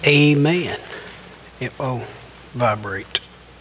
Amen. It will vibrate.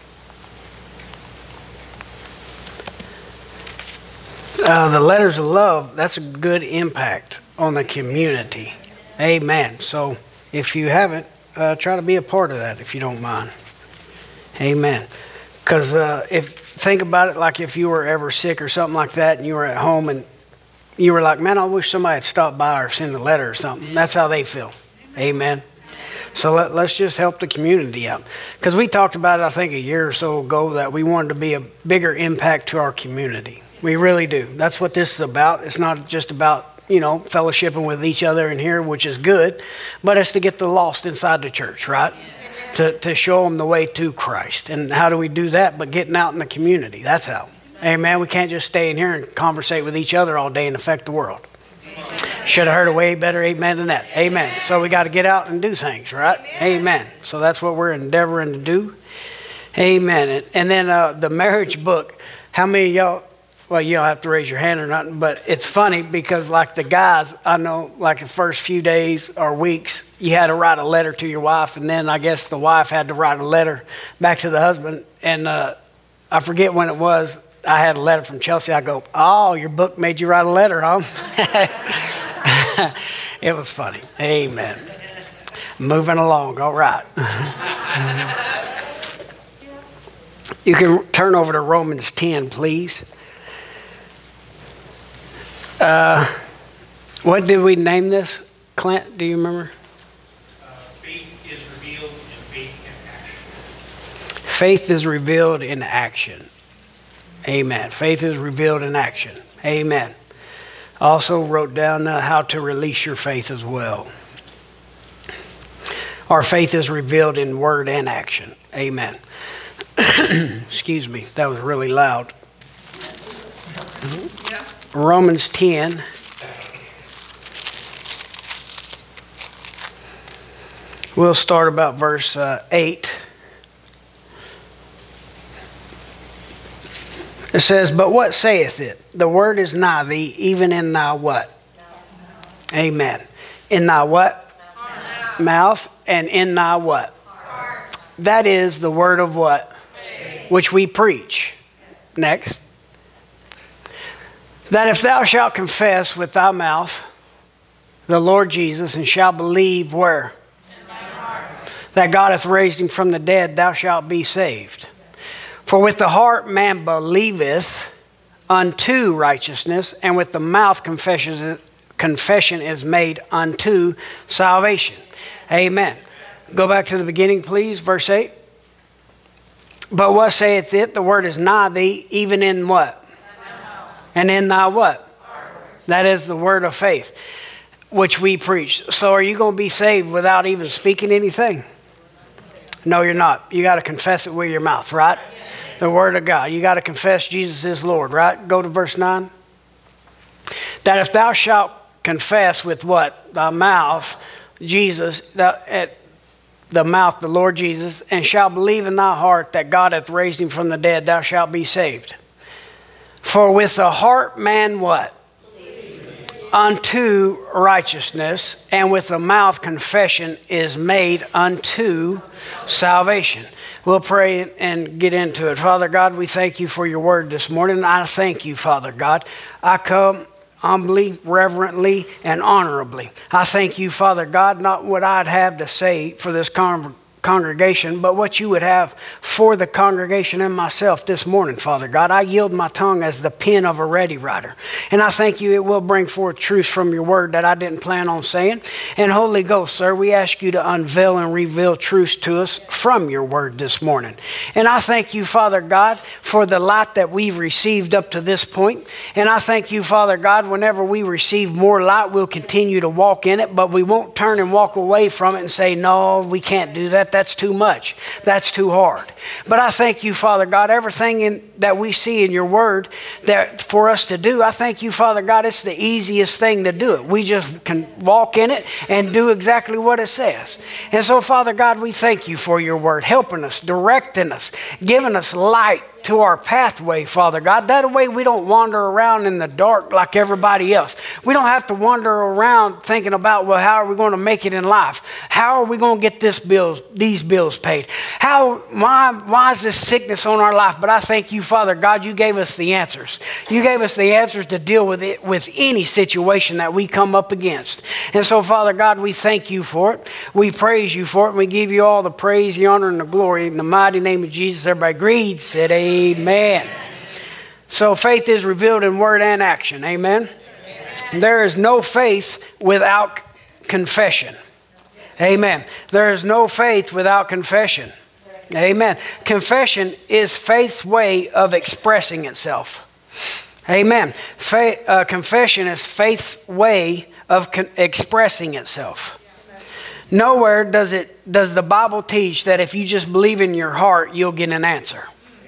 The letters of love, that's a good impact on the community. Amen. So if you haven't, try to be a part of that if you don't mind. Amen. Because think about it, like if you were ever sick or something like that and you were at home and you were like, man, I wish somebody had stopped by or sent a letter or something. That's how they feel. Amen. So let's just help the community out. Because we talked about it, I think, a year or so ago that we wanted to be a bigger impact to our community. We really do. That's what this is about. It's not just about, fellowshipping with each other in here, which is good, but it's to get the lost inside the church, right? To show them the way to Christ. And how do we do that? But getting out in the community. That's how. Amen. We can't just stay in here and conversate with each other all day and affect the world. Should have heard a way better amen than that. Amen. So we got to get out and do things, right? Amen. So that's what we're endeavoring to do. Amen. And then the marriage book, how many of y'all, well, you don't have to raise your hand or nothing, but it's funny because like the guys, I know like the first few days or weeks, you had to write a letter to your wife, and then I guess the wife had to write a letter back to the husband. And I forget when it was, I had a letter from Chelsea. I go, oh, your book made you write a letter, huh? It was funny. Amen. Moving along. All right. You can turn over to Romans 10, please. What did we name this? Clint, do you remember? Faith is revealed in faith in action. Faith is revealed in action. Amen. Faith is revealed in action. Amen. Also wrote down how to release your faith as well. Our faith is revealed in word and action. Amen. Excuse me, that was really loud. Romans 10. We'll start about verse 8. It says, but what saith it? The word is nigh thee, even in thy what? Amen. In thy what? Mouth. And in thy what? Heart. That is the word of what? Faith. Which we preach. Next. That if thou shalt confess with thy mouth the Lord Jesus, and shalt believe where? In thy heart. That God hath raised him from the dead, thou shalt be saved. For with the heart man believeth unto righteousness, and with the mouth confession is made unto salvation. Amen. Go back to the beginning, please, verse 8. But what saith it? The word is nigh thee, even in what? And in thy what? That is the word of faith, which we preach. So are you going to be saved without even speaking anything? No, you're not. You got to confess it with your mouth, right? The word of God. You got to confess Jesus is Lord, right? Go to verse 9. That if thou shalt confess with what? Thy mouth, Jesus, at the mouth, the Lord Jesus, and shalt believe in thy heart that God hath raised him from the dead, thou shalt be saved. For with the heart man what? Unto righteousness, and with the mouth confession is made unto salvation. We'll pray and get into it. Father God, we thank you for your word this morning. I thank you, Father God. I come humbly, reverently, and honorably. I thank you, Father God, not what I'd have to say for this congregation, but what you would have for the congregation and myself this morning, Father God. I yield my tongue as the pen of a ready writer. And I thank you it will bring forth truth from your word that I didn't plan on saying. And Holy Ghost, sir, we ask you to unveil and reveal truths to us from your word this morning. And I thank you, Father God, for the light that we've received up to this point. And I thank you, Father God, whenever we receive more light, we'll continue to walk in it, but we won't turn and walk away from it and say, no, we can't do that. That's too much. That's too hard. But I thank you, Father God, everything that we see in your word that for us to do, I thank you, Father God, it's the easiest thing to do it. We just can walk in it and do exactly what it says. And so, Father God, we thank you for your word, helping us, directing us, giving us light to our pathway, Father God. That way we don't wander around in the dark like everybody else. We don't have to wander around thinking about, well, how are we going to make it in life? How are we going to get these bills paid? Why is this sickness on our life? But I thank you, Father God, you gave us the answers. You gave us the answers to deal with it, with any situation that we come up against. And so, Father God, we thank you for it. We praise you for it. And we give you all the praise, the honor, and the glory. In the mighty name of Jesus, everybody agreed, said amen. So faith is revealed in word and action. Amen. There is no faith without confession. Amen. There is no faith without confession. Amen. Confession is faith's way of expressing itself. Amen. Confession is faith's way of expressing itself. Nowhere does the Bible teach that if you just believe in your heart, you'll get an answer.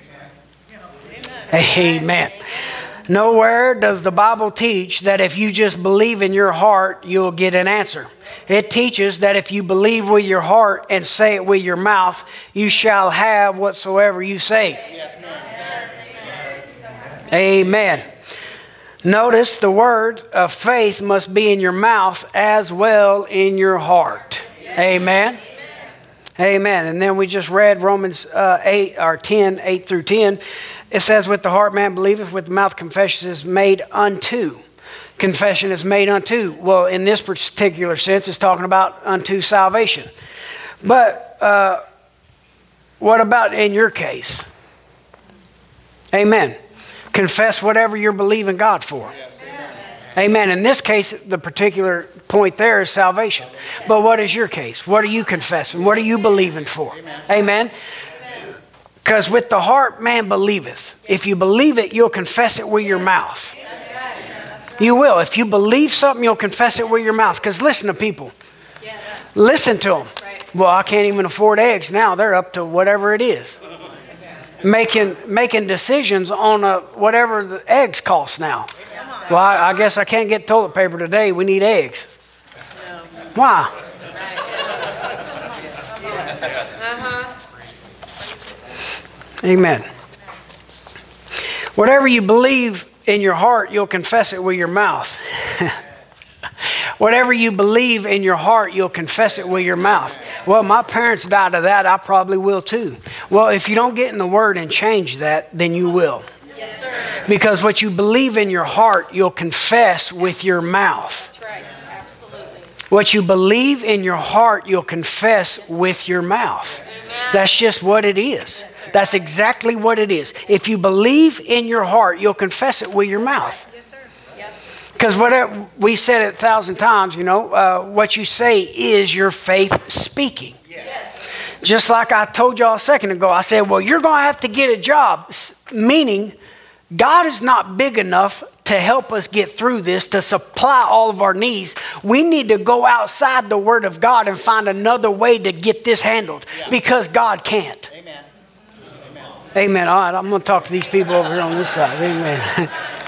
Amen. Nowhere does the Bible teach that if you just believe in your heart, you'll get an answer. It teaches that if you believe with your heart and say it with your mouth, you shall have whatsoever you say. Amen. Notice the word of faith must be in your mouth as well in your heart. Amen. Amen. And then we just read Romans 8 through 10. It says, with the heart man believeth, with the mouth confession is made unto. Confession is made unto. Well, in this particular sense, it's talking about unto salvation. But what about in your case? Amen. Confess whatever you're believing God for. Amen. In this case, the particular point there is salvation. But what is your case? What are you confessing? What are you believing for? Amen. Because with the heart man believeth. If you believe it, you'll confess it with your mouth. You will. If you believe something, you'll confess it with your mouth. Because listen to people. Listen to them. Well, I can't even afford eggs now. They're up to whatever it is. Making decisions on whatever the eggs cost now. Well, I guess I can't get toilet paper today. We need eggs. Why? Amen. Whatever you believe in your heart, you'll confess it with your mouth. Whatever you believe in your heart, you'll confess it with your mouth. Well, my parents died of that. I probably will too. Well, if you don't get in the Word and change that, then you will. Yes, sir. Because what you believe in your heart, you'll confess with your mouth. That's right. Absolutely. What you believe in your heart, you'll confess with your mouth. Amen. That's just what it is. That's exactly what it is. If you believe in your heart, you'll confess it with your mouth. Yes, sir. Yep. Because whatever we said it 1,000 times, what you say is your faith speaking. Yes. Just like I told y'all a second ago, I said, well, you're going to have to get a job, meaning God is not big enough to help us get through this, to supply all of our needs. We need to go outside the Word of God and find another way to get this handled because God can't. Amen. Amen. All right, I'm going to talk to these people over here on this side. Amen.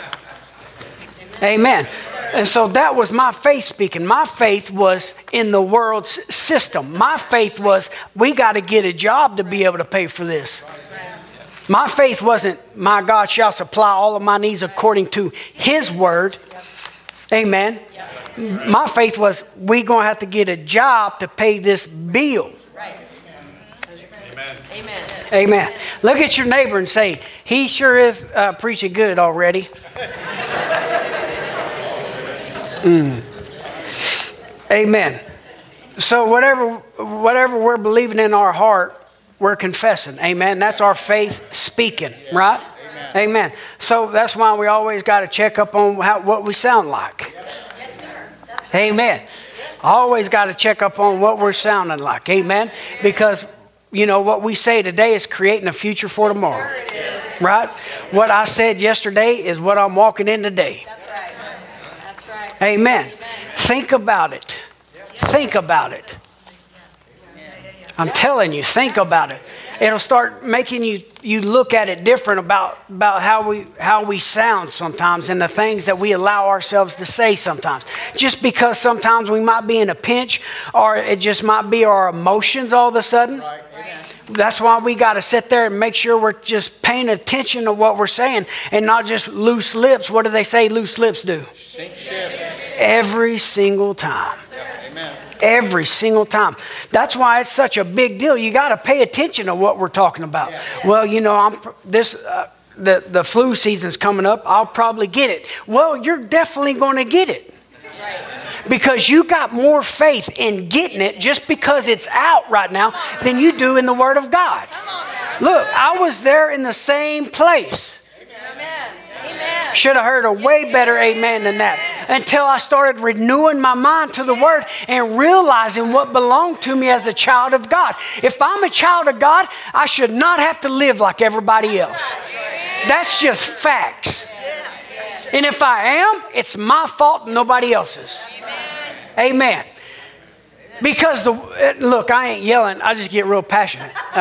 Amen. And so that was my faith speaking. My faith was in the world's system. My faith was, we got to get a job to be able to pay for this. My faith wasn't, my God shall supply all of my needs according to His word. Amen. My faith was, we're going to have to get a job to pay this bill. Right. Amen. Amen. Amen. Look at your neighbor and say, he sure is preaching good already. Amen. So whatever we're believing in our heart, we're confessing. Amen. That's our faith speaking, right? Amen. So that's why we always got to check up on what we sound like. Yes, sir. That's Amen. Always got to check up on what we're sounding like. Amen. Because, what we say today is creating a future for tomorrow. Sir, it is. Right? What I said yesterday is what I'm walking in today. That's right. That's right. Amen. Think about it. Think about it. I'm telling you, think about it. It'll start making you look at it different about how we sound sometimes and the things that we allow ourselves to say sometimes. Just because sometimes we might be in a pinch or it just might be our emotions all of a sudden. That's why we got to sit there and make sure we're just paying attention to what we're saying and not just loose lips. What do they say loose lips do? Sink ships. Every single time. Amen. Every single time. That's why it's such a big deal. You got to pay attention to what we're talking about. Well, you know, the flu season's coming up. I'll probably get it. Well, you're definitely going to get it. Right. Because you got more faith in getting it just because it's out right now than you do in the Word of God. Look, I was there in the same place. Amen. Amen. Should have heard a way better amen than that. Until I started renewing my mind to the Word and realizing what belonged to me as a child of God. If I'm a child of God, I should not have to live like everybody else. That's just facts. And if I am, it's my fault and nobody else's. Amen. Because look, I ain't yelling. I just get real passionate. All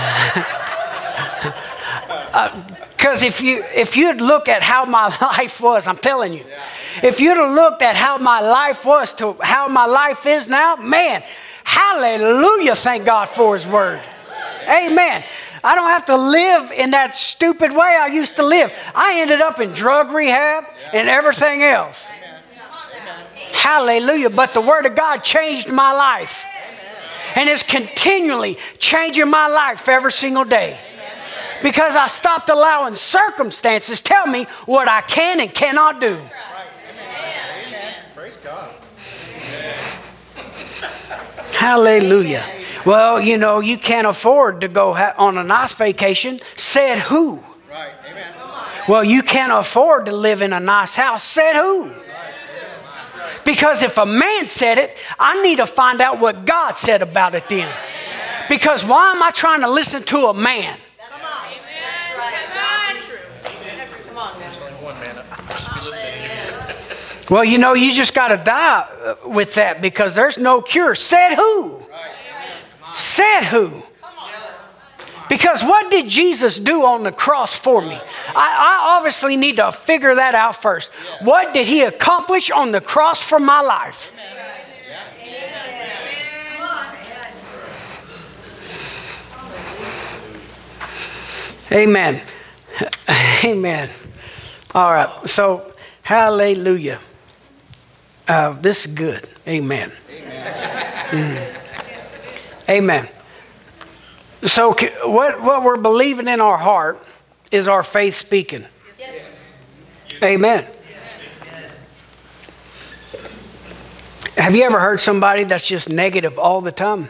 right? Because if you'd look at how my life was, I'm telling you, if you'd have looked at how my life was to how my life is now, man, hallelujah, thank God for His Word. Amen. I don't have to live in that stupid way I used to live. I ended up in drug rehab and everything else. Hallelujah. But the Word of God changed my life. And it's continually changing my life every single day. Because I stopped allowing circumstances tell me what I can and cannot do. Amen. Praise God. Hallelujah. Well, you know, you can't afford to go on a nice vacation. Said who? Right. Amen. Well, you can't afford to live in a nice house. Said who? Because if a man said it, I need to find out what God said about it then. Because why am I trying to listen to a man? Well, you know, you just got to die with that because there's no cure. Said who? Said who? Because what did Jesus do on the cross for me? I obviously need to figure that out first. What did He accomplish on the cross for my life? Amen. Amen. All right. So, hallelujah. This is good. Amen. Amen. So what we're believing in our heart is our faith speaking. Yes. Amen. Have you ever heard somebody that's just negative all the time?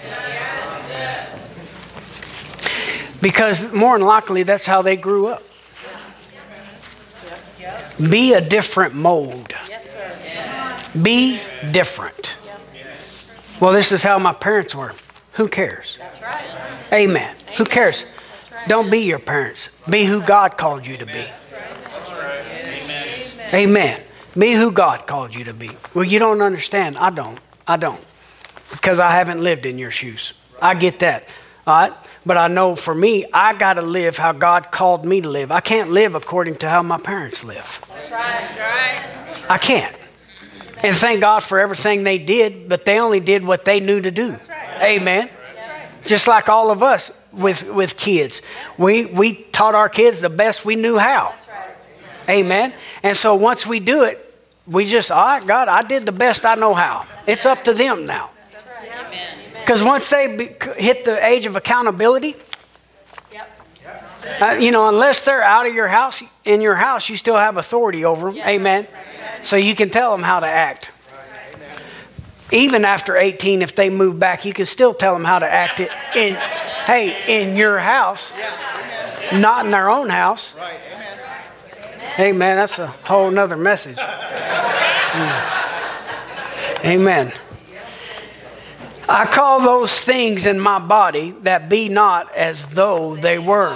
Because more than likely that's how they grew up. Be a different mold. Be different. Well, this is how my parents were. Who cares? That's right. Amen. Who cares? Don't be your parents. Be who God called you to be. Amen. Be who God called you to be. Well, you don't understand. I don't. Because I haven't lived in your shoes. I get that. All right? But I know for me, I got to live how God called me to live. I can't live according to how my parents live. That's right. I can't. And thank God for everything they did, but they only did what they knew to do. Amen. Just like all of us with kids. We taught our kids the best we knew how. That's right. Amen. And so once we do it, we just, all right, God, I did the best I know how. It's up to them now. That's right. Amen. Because once they hit the age of accountability, Yep. unless they're out of your house, in your house, you still have authority over them. Yes. Amen. So you can tell them how to act. Even after 18, if they move back, you can still tell them how to act in your house, not in their own house. Amen. That's a whole nother message. Amen. I call those things in my body that be not as though they were.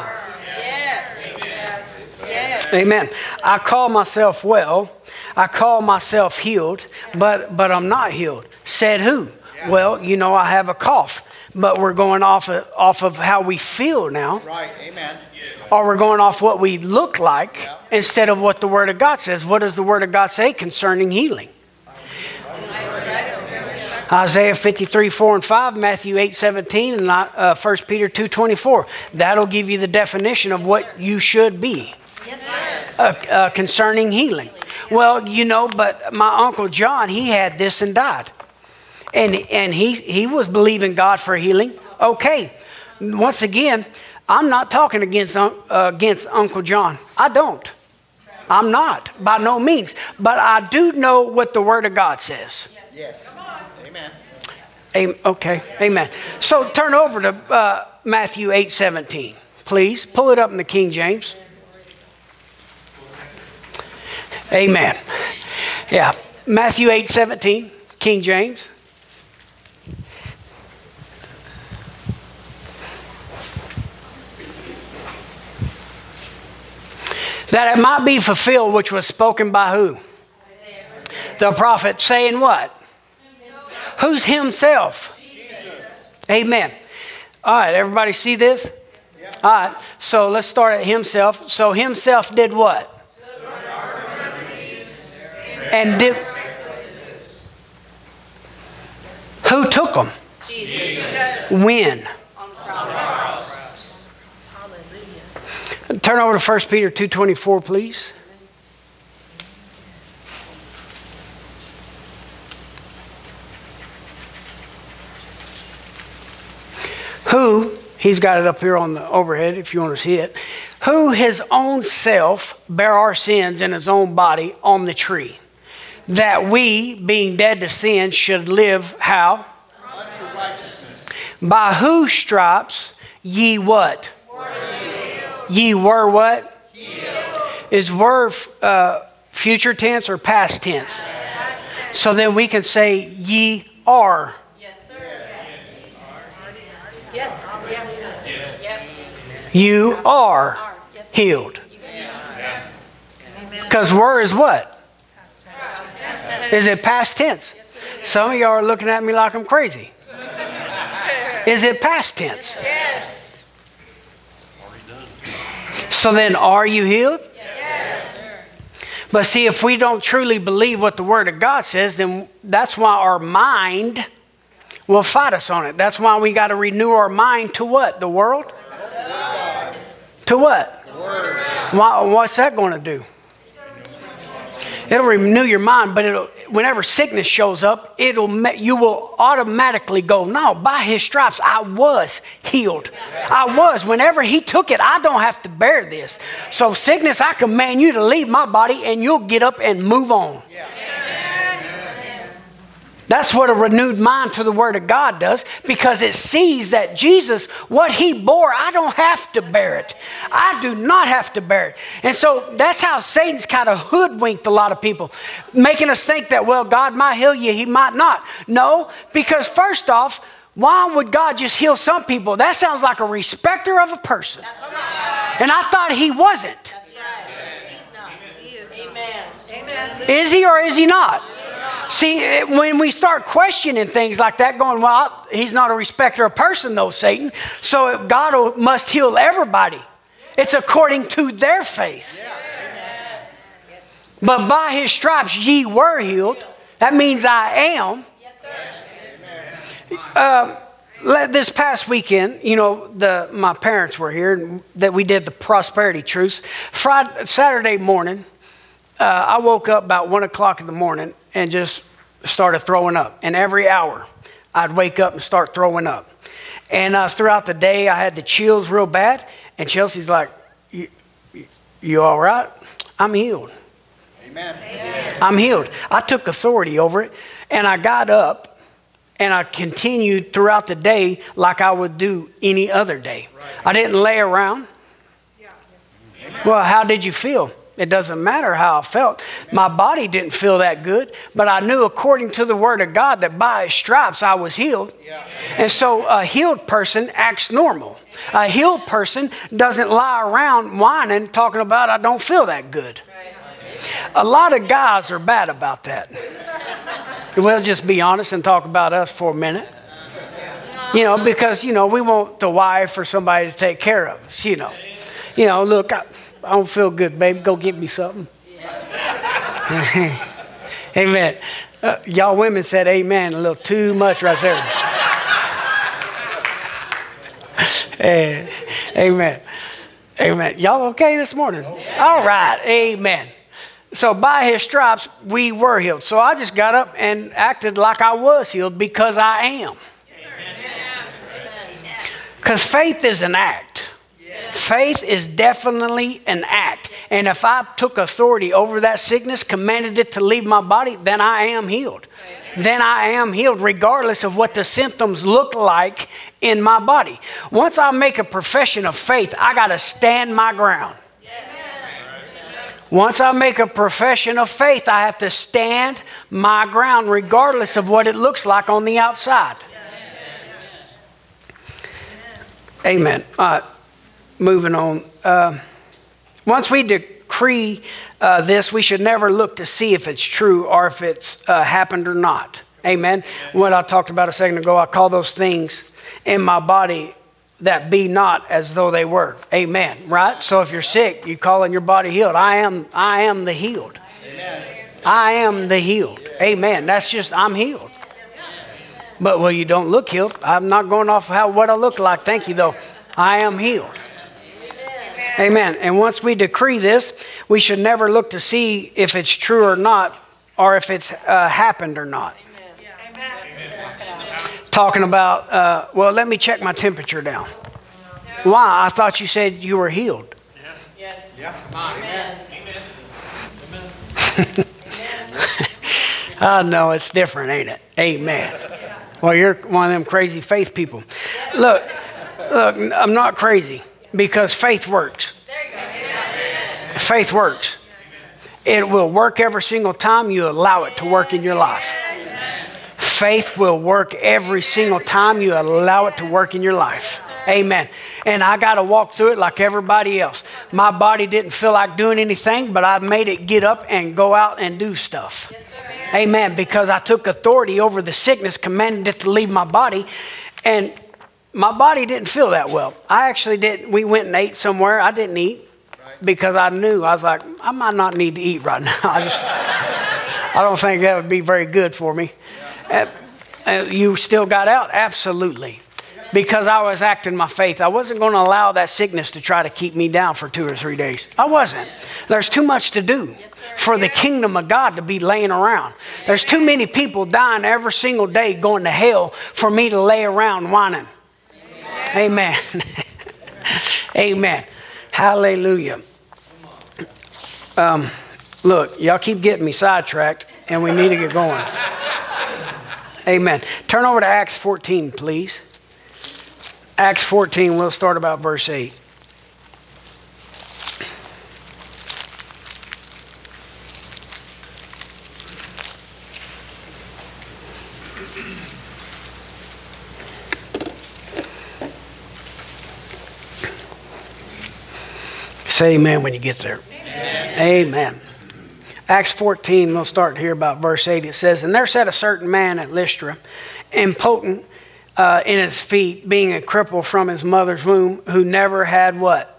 Yes. Amen. I call myself well. I call myself healed, but I'm not healed. Said who? Well, I have a cough, but we're going off of how we feel now. Right. Amen. Or we're going off what we look like instead of what the Word of God says. What does the Word of God say concerning healing? Isaiah 53, 4 and 5, Matthew 8, 17, and 1 Peter 2, 24. That'll give you the definition of what you should be. Yes, sir. Concerning healing. Well, but my Uncle John, he had this and died. And he was believing God for healing. Okay. Once again, I'm not talking against Uncle John. I don't. I'm not, by no means. But I do know what the Word of God says. Yes. Amen. Okay, amen. So turn over to Matthew 8, 17. Please, pull it up in the King James. Amen. Yeah, Matthew 8, 17, King James. That it might be fulfilled which was spoken by who? The prophet, saying what? Who's himself? Amen. All right, everybody see this? All right, so let's start at himself. So himself did what? And did... Who took them? Jesus. When? On the cross. Turn over to 1 Peter 2:24, please. Who, he's got it up here on the overhead if you want to see it, who his own self bare our sins in his own body on the tree, that we, being dead to sin, should live how? Unto righteousness. By whose stripes ye what? Ye were what? Healed. Is were future tense or past tense? So then we can say ye are. Yes, sir. Yes. Yes. Yep. You are healed. Because were is what? Is it past tense? Some of y'all are looking at me like I'm crazy. Is it past tense? Yes. So then, are you healed? Yes. But see, if we don't truly believe what the Word of God says, then that's why our mind will fight us on it. That's why we got to renew our mind to what? The world? To what? What's that going to do? It'll renew your mind, but whenever sickness shows up, you will automatically go, no, by his stripes I was healed. I was. Whenever he took it, I don't have to bear this. So sickness, I command you to leave my body and you'll get up and move on. That's what a renewed mind to the Word of God does, because it sees that Jesus, what he bore, I don't have to bear it. I do not have to bear it. And so that's how Satan's kind of hoodwinked a lot of people, making us think that, well, God might heal you, he might not. No, because first off, why would God just heal some people? That sounds like a respecter of a person. That's right. And I thought he wasn't. That's right. He's not. He is. Amen. Amen. Is he or is he not? See, when we start questioning things like that, going, well, he's not a respecter of person, though, Satan. So God must heal everybody. It's according to their faith. But by his stripes ye were healed. That means I am. Yes, sir. This past weekend, my parents were here, and that we did the prosperity truce. Saturday morning, I woke up about 1 o'clock in the morning and just started throwing up. And every hour, I'd wake up and start throwing up. And throughout the day, I had the chills real bad. And Chelsea's like, you all right? I'm healed. Amen. I'm healed. I took authority over it. And I got up and I continued throughout the day like I would do any other day. I didn't lay around. Well, how did you feel? It doesn't matter how I felt. My body didn't feel that good, but I knew according to the Word of God that by his stripes I was healed. And so a healed person acts normal. A healed person doesn't lie around whining, talking about, I don't feel that good. A lot of guys are bad about that. We'll just be honest and talk about us for a minute. Because, we want the wife or somebody to take care of us, look, I don't feel good, baby. Go get me something. Amen. Y'all women said amen a little too much right there. Amen. Amen. Y'all okay this morning? All right. Amen. So by his stripes, we were healed. So I just got up and acted like I was healed because I am. Because faith is an act. Faith is definitely an act. And if I took authority over that sickness, commanded it to leave my body, then I am healed. Then I am healed regardless of what the symptoms look like in my body. Once I make a profession of faith, I got to stand my ground. Once I make a profession of faith, I have to stand my ground regardless of what it looks like on the outside. Amen. All right. Moving on. Once we decree this, we should never look to see if it's true or if it's happened or not. Amen. What I talked about a second ago, I call those things in my body that be not as though they were. Amen. Right? So if you're sick, you call in your body healed. I am the healed. Amen. I am the healed. Amen. That's just, I'm healed. But well, you don't look healed. I'm not going off what I look like. Thank you, though. I am healed. Amen. And once we decree this, we should never look to see if it's true or not, or if it's happened or not. Talking about, well, let me check my temperature down. Why? I thought you said you were healed. Yes. Yeah. Amen. Oh, no, it's different, ain't it? Amen. Well, you're one of them crazy faith people. Look, I'm not crazy because faith works. There you go. Faith works. It will work every single time you allow it to work in your life. Faith will work every single time you allow it to work in your life. Amen. And I got to walk through it like everybody else. My body didn't feel like doing anything, but I made it get up and go out and do stuff. Amen. Because I took authority over the sickness, commanded it to leave my body, and my body didn't feel that well. I actually didn't. We went and ate somewhere. I didn't eat because I knew. I was like, I might not need to eat right now. I don't think that would be very good for me. You still got out? Absolutely. Because I was acting my faith. I wasn't going to allow that sickness to try to keep me down for 2 or 3 days. I wasn't. There's too much to do for the kingdom of God to be laying around. There's too many people dying every single day going to hell for me to lay around whining. Amen. Amen. Hallelujah. Look, y'all keep getting me sidetracked and we need to get going. Amen. Turn over to Acts 14, please. Acts 14, we'll start about verse 8. Say amen when you get there. Amen. Acts 14, we'll start here about verse 8. It says, "And there sat a certain man at Lystra, impotent in his feet, being a cripple from his mother's womb, who never had" what?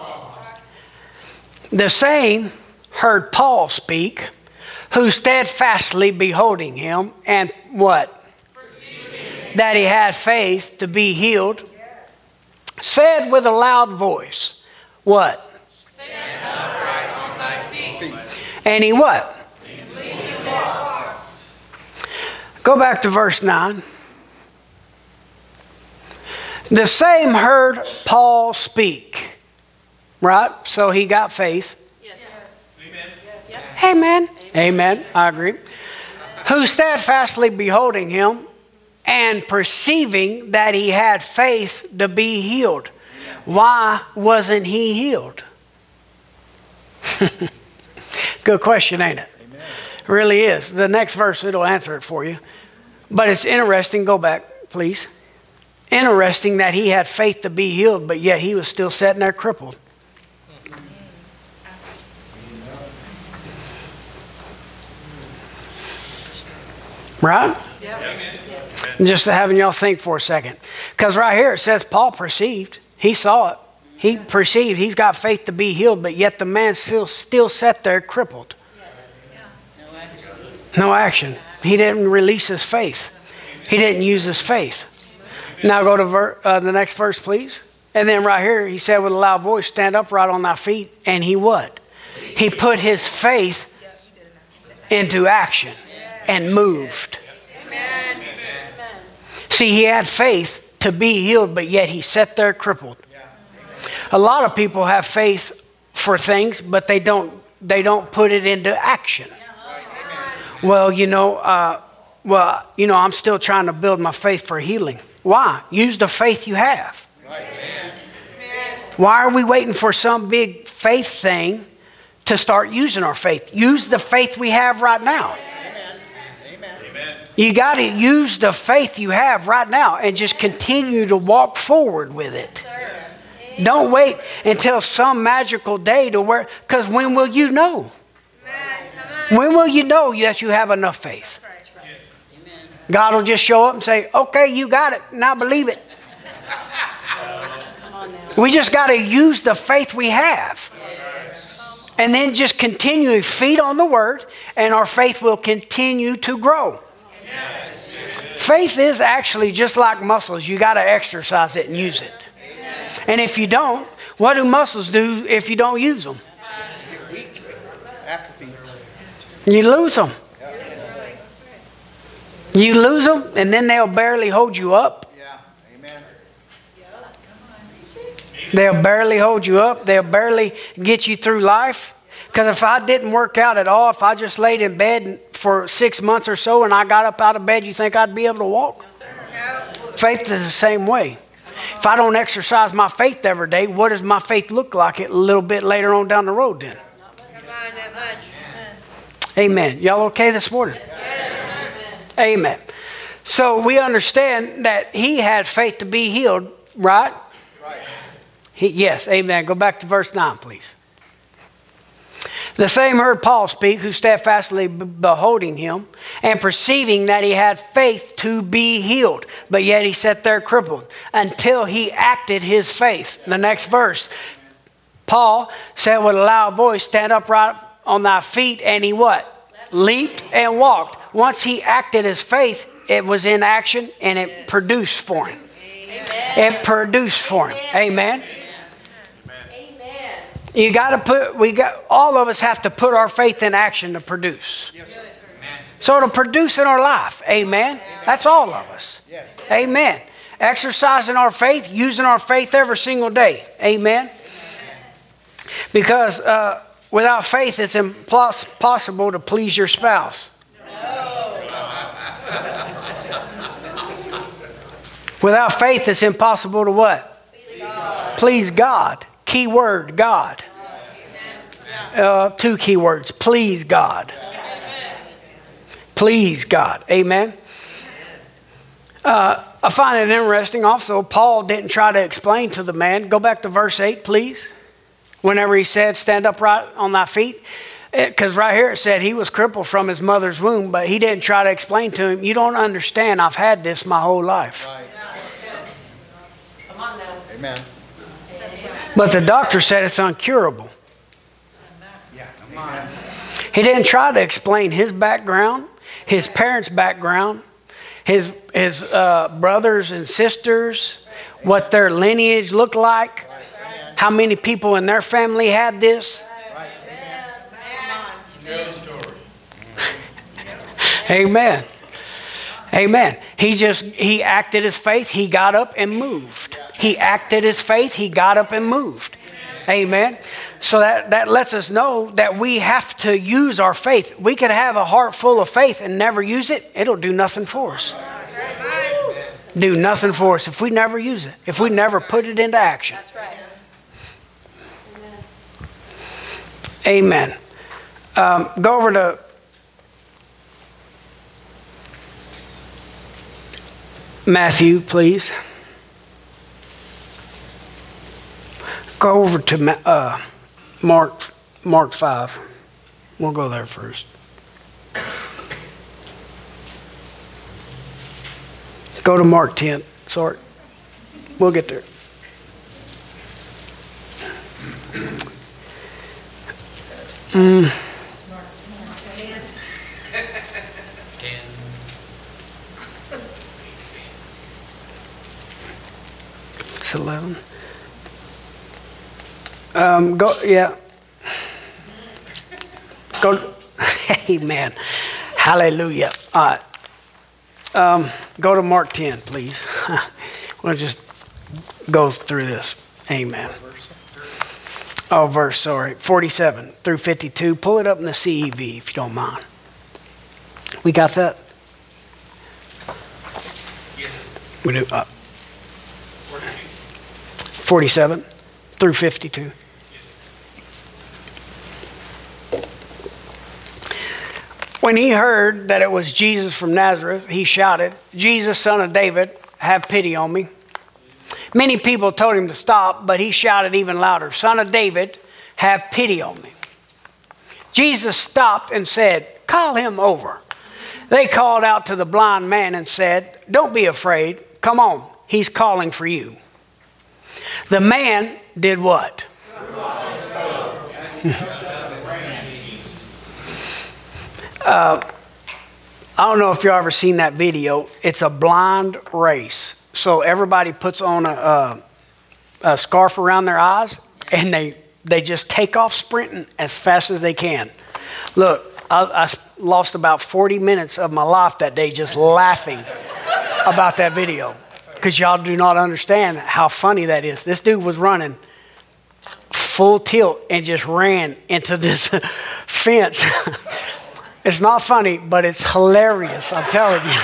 "The same heard Paul speak, who steadfastly beholding him, and" what? "That he had faith to be healed, said with a loud voice," what? "Stand upright on thy feet." And he what? Go back to verse 9. "The same heard Paul speak." Right? So he got faith. Yes. Amen. Amen. I agree. "Who steadfastly beholding him and perceiving that he had faith to be healed." Why wasn't he healed? Good question, ain't it? Amen. It really is. The next verse, it'll answer it for you. But it's interesting. Go back, please. Interesting that he had faith to be healed, but yet he was still sitting there crippled. Right? Yep. Just having y'all think for a second. Because right here it says Paul perceived. He saw it. He perceived. He's got faith to be healed, but yet the man still sat there crippled. No action. He didn't release his faith. He didn't use his faith. Now go to the next verse, please. And then right here, he said with a loud voice, stand upright on thy feet. And he what? He put his faith into action and moved. See, he had faith to be healed, but yet he sat there crippled. A lot of people have faith for things, but they don't put it into action. Well, I'm still trying to build my faith for healing. Why? Use the faith you have. Why are we waiting for some big faith thing to start using our faith? Use the faith we have right now. You got to use the faith you have right now and just continue to walk forward with it. Don't wait until some magical day to where, because when will you know? When will you know that you have enough faith? God will just show up and say, okay, you got it. Now believe it. We just got to use the faith we have. And then just continue to feed on the word, and our faith will continue to grow. Faith is actually just like muscles. You got to exercise it and use it. And if you don't, what do muscles do if you don't use them? Get weak. Atrophy. You lose them. You lose them, and then they'll barely hold you up. Yeah. Amen. They'll barely hold you up. They'll barely get you through life. Because if I didn't work out at all, if I just laid in bed for 6 months or so and I got up out of bed, you think I'd be able to walk? Faith is the same way. If I don't exercise my faith every day, what does my faith look like a little bit later on down the road then? Amen. Y'all okay this morning? Amen. So we understand that he had faith to be healed, right? Yes, amen. Go back to verse 9, please. The same heard Paul speak, who steadfastly beholding him, and perceiving that he had faith to be healed. But yet he sat there crippled, until he acted his faith. The next verse, Paul said with a loud voice, stand upright on thy feet, and he what? Leaped and walked. Once he acted his faith, it was in action, and it produced for him. It produced for him. Amen. You all of us have to put our faith in action to produce. So to produce in our life. Amen. That's all of us. Amen. Exercising our faith, using our faith every single day. Amen. Because without faith, it's impossible to please your spouse. Without faith, it's impossible to what? Please God. Key word, God. 2 key words. Please God. Please God. Amen. I find it interesting also, Paul didn't try to explain to the man. Go back to verse 8, please. Whenever he said, stand upright on thy feet. Because right here it said he was crippled from his mother's womb, but he didn't try to explain to him, you don't understand, I've had this my whole life. Right. Come on now. Amen. But the doctor said it's uncurable. Yeah. Amen. He didn't try to explain his background, his parents' background, his brothers and sisters, what their lineage looked like, how many people in their family had this. Amen. Amen. He acted his faith. He got up and moved. He acted his faith. He got up and moved. Amen. So that lets us know that we have to use our faith. We could have a heart full of faith and never use it. It'll do nothing for us. Do nothing for us if we never use it. If we never put it into action. That's right. Amen. Go over to Matthew, please. Go over to Mark 5. We'll go there first. Go to Mark 10. Sorry. We'll get there. 6:11. Go, yeah. Go, amen. Hallelujah. All right. Go to Mark 10, please. We'll just go through this. Amen. Oh, verse, sorry. 47 through 52. Pull it up in the CEV if you don't mind. We got that? We do. 47 through 52. When he heard that it was Jesus from Nazareth, he shouted, "Jesus, son of David, have pity on me." Many people told him to stop, but he shouted even louder, "Son of David, have pity on me." Jesus stopped and said, "Call him over." They called out to the blind man and said, "Don't be afraid. Come on, he's calling for you." The man did what? I don't know if you've ever seen that video. It's a blind race. So everybody puts on a scarf around their eyes, and they just take off sprinting as fast as they can. Look, I lost about 40 minutes of my life that day just laughing about that video, because y'all do not understand how funny that is. This dude was running full tilt and just ran into this fence. It's not funny, but it's hilarious, I'm telling you.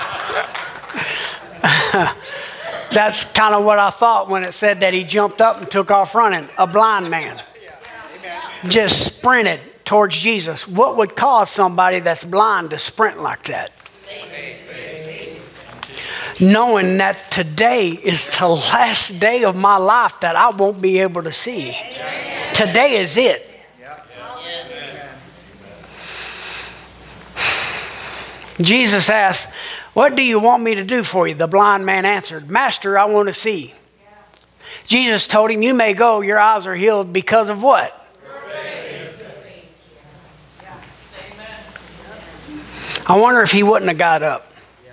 That's kind of what I thought when it said that he jumped up and took off running. A blind man just sprinted towards Jesus. What would cause somebody that's blind to sprint like that? Knowing that today is the last day of my life that I won't be able to see. Today is it. Jesus asked, "What do you want me to do for you?" The blind man answered, "Master, I want to see." Jesus told him, "You may go, your eyes are healed," because of what? I wonder if he wouldn't have got up.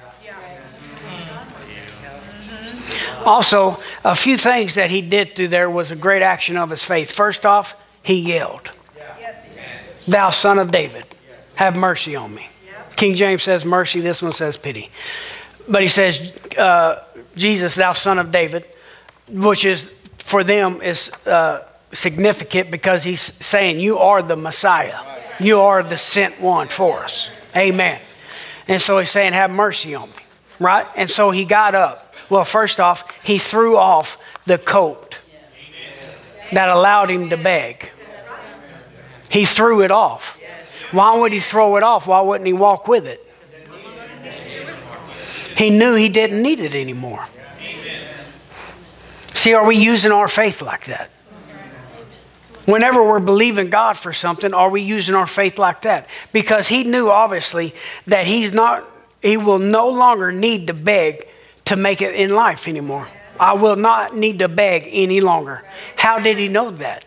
Also, a few things that he did through there was a great action of his faith. First off, he yelled, "Thou son of David, have mercy on me." King James says mercy, this one says pity. But he says, "Jesus, thou son of David," which is, for them, is significant because he's saying, you are the Messiah. You are the sent one for us. Amen. And so he's saying, have mercy on me. Right? And so he got up. Well, first off, he threw off the coat that allowed him to beg. He threw it off. Why would he throw it off? Why wouldn't he walk with it? He knew he didn't need it anymore. See, are we using our faith like that? Whenever we're believing God for something, are we using our faith like that? Because he knew, obviously, that he will no longer need to beg to make it in life anymore. I will not need to beg any longer. How did he know that?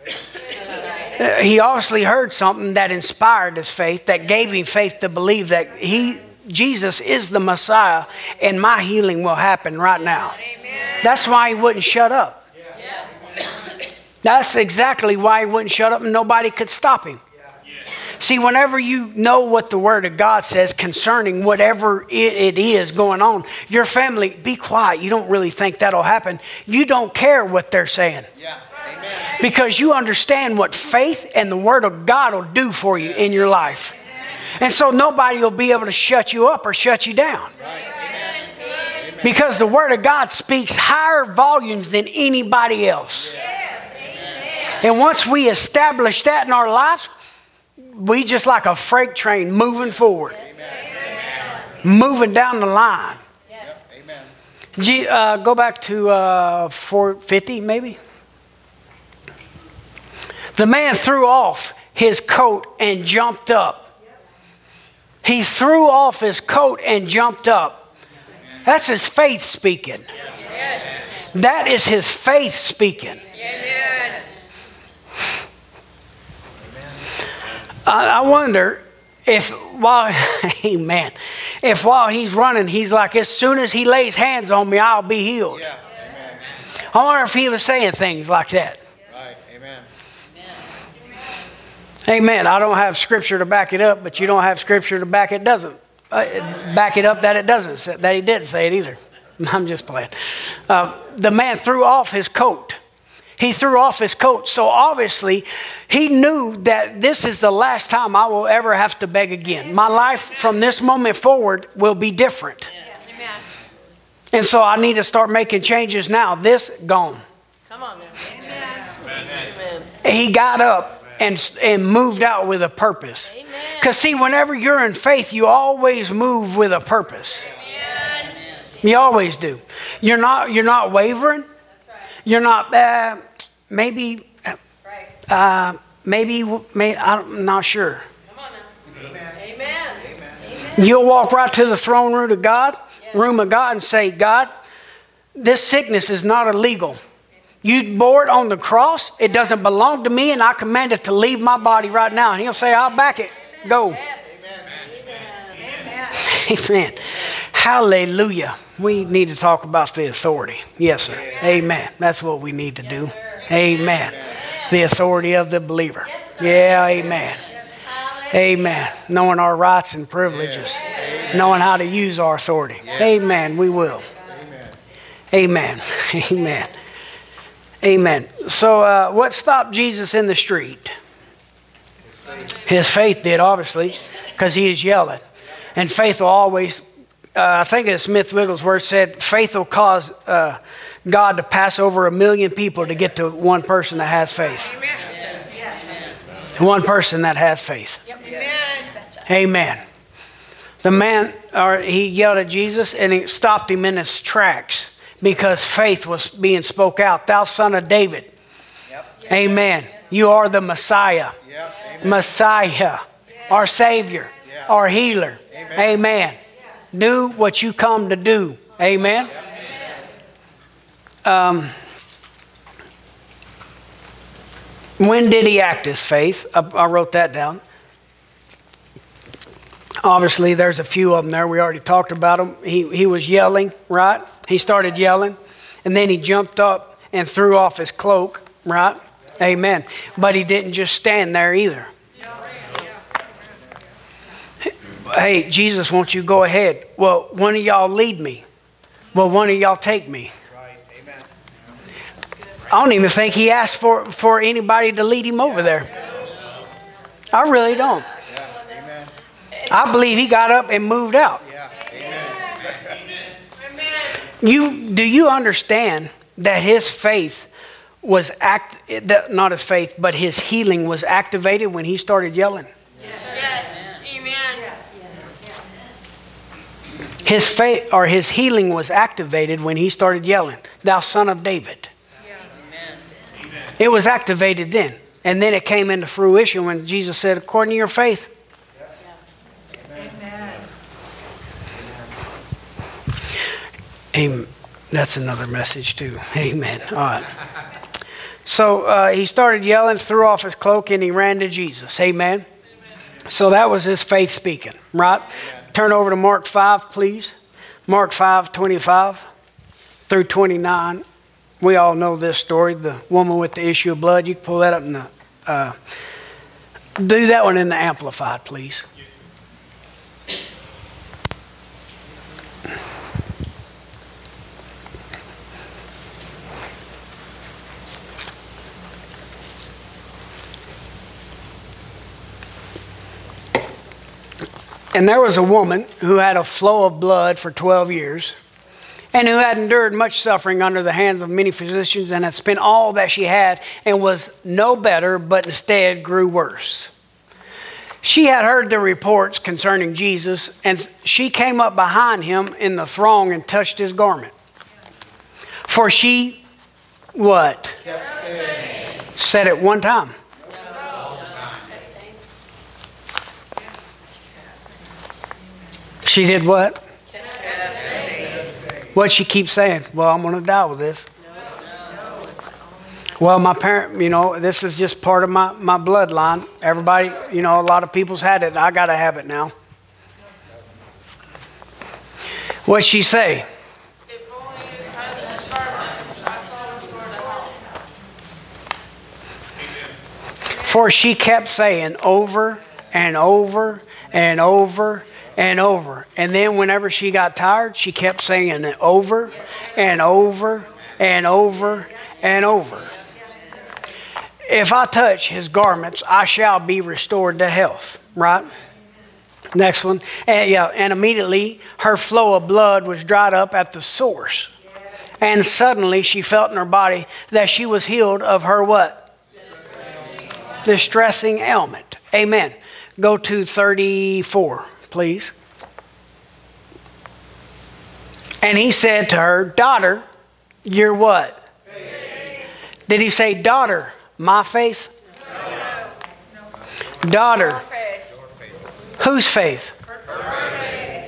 He obviously heard something that inspired his faith, that gave him faith to believe that Jesus is the Messiah and my healing will happen right now. That's why he wouldn't shut up. That's exactly why he wouldn't shut up and nobody could stop him. See, whenever you know what the Word of God says concerning whatever it is going on, your family, be quiet. You don't really think that'll happen. You don't care what they're saying. Because you understand what faith and the Word of God will do for you in your life. And so nobody will be able to shut you up or shut you down. Because the Word of God speaks higher volumes than anybody else. And once we establish that in our lives, we just like a freight train moving forward. Moving down the line. Go back to 450 maybe. The man threw off his coat and jumped up. He threw off his coat and jumped up. That's his faith speaking. That is his faith speaking. I wonder if while he's running, he's like, as soon as he lays hands on me, I'll be healed. I wonder if he was saying things like that. Right. Amen. Amen. I don't have scripture to back it up, but you don't have scripture to back it doesn't. Back it up that it doesn't say, that he didn't say it either. I'm just playing. The man threw off his coat. He threw off his coat. So obviously, he knew that this is the last time I will ever have to beg again. My life from this moment forward will be different. And so I need to start making changes now. This, gone. Come on now. Amen. He got up and moved out with a purpose. Because see, whenever you're in faith, you always move with a purpose. You always do. You're not wavering. You're not, maybe, I'm not sure. Come on now. Amen. You'll walk right to the throne room of God, and say, God, this sickness is not illegal. You bore it on the cross. It doesn't belong to me, and I command it to leave my body right now. And he'll say, I'll back it. Go. Amen. Hallelujah. We need to talk about the authority. Yes, sir. Amen. That's what we need to do. Amen. The authority of the believer. Yeah, amen. Amen. Knowing our rights and privileges. Knowing how to use our authority. Amen. We will. Amen. Amen. Amen. So what stopped Jesus in the street? His faith did, obviously, because he is yelling. And faith will always, I think it's Smith Wigglesworth said, faith will cause God to pass over 1 million people to get to one person that has faith. One person that has faith. Amen. The man, he yelled at Jesus and he stopped him in his tracks because faith was being spoke out. Thou son of David. Amen. You are the Messiah. Messiah. Our Savior. Our healer. Amen. Do what you come to do. Amen. When did he act his faith? I wrote that down. Obviously, there's a few of them there. We already talked about them. He was yelling, right? He started yelling. And then he jumped up and threw off his cloak, right? Amen. But he didn't just stand there either. Hey, Jesus, won't you go ahead? Well, one of y'all lead me. Well, one of y'all take me. Right. Amen. I don't even think he asked for anybody to lead him over there. I really don't. Amen. I believe he got up and moved out. Do you understand that his faith was not his faith, but his healing was activated when he started yelling? Yes. Amen. His faith or his healing was activated when he started yelling, "Thou son of David." It was activated then. And then it came into fruition when Jesus said, according to your faith. Amen. That's another message too. Amen. All right. So he started yelling, threw off his cloak, and he ran to Jesus. Amen. So that was his faith speaking, right? Turn over to Mark 5, please. Mark 5:25 through 29. We all know this story, the woman with the issue of blood. You can pull that up in the, do that one in the Amplified, please. And there was a woman who had a flow of blood for 12 years and who had endured much suffering under the hands of many physicians and had spent all that she had and was no better, but instead grew worse. She had heard the reports concerning Jesus, and she came up behind him in the throng and touched his garment. For she, what? Said it one time. She did what? What'd she keep saying? Well, I'm going to die with this. Well, my parent, this is just part of my bloodline. Everybody, a lot of people's had it. I got to have it now. What'd she say? If only you touch his garment, that's all For she kept saying over and over and over and over. And then whenever she got tired, she kept saying it over and over and over and over. If I touch his garments, I shall be restored to health. Right? Next one. And immediately her flow of blood was dried up at the source. And suddenly she felt in her body that she was healed of her what? Distressing ailment. Amen. Go to 34, please. And he said to her, daughter, you're what? Faith. Did he say, daughter, my faith? No. Daughter, whose faith? Her faith.